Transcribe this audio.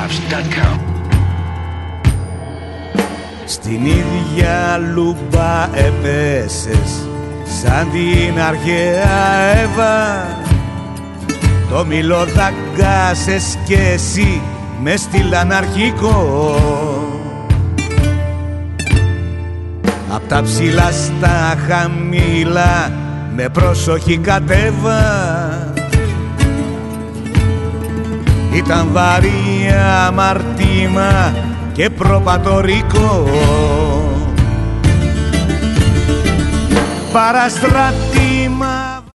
Radioscops.com. Στην ίδια λούμπα έπεσες σαν την αρχαία Εύα. Το μήλο δαγκάσες κι εσύ μες στυλ αναρχικό. Απ' τα ψηλά στα χαμηλά με πρόσοχη κατέβα. Ήταν βαρύ αμαρτήμα και προπατορικό. Παραστράτη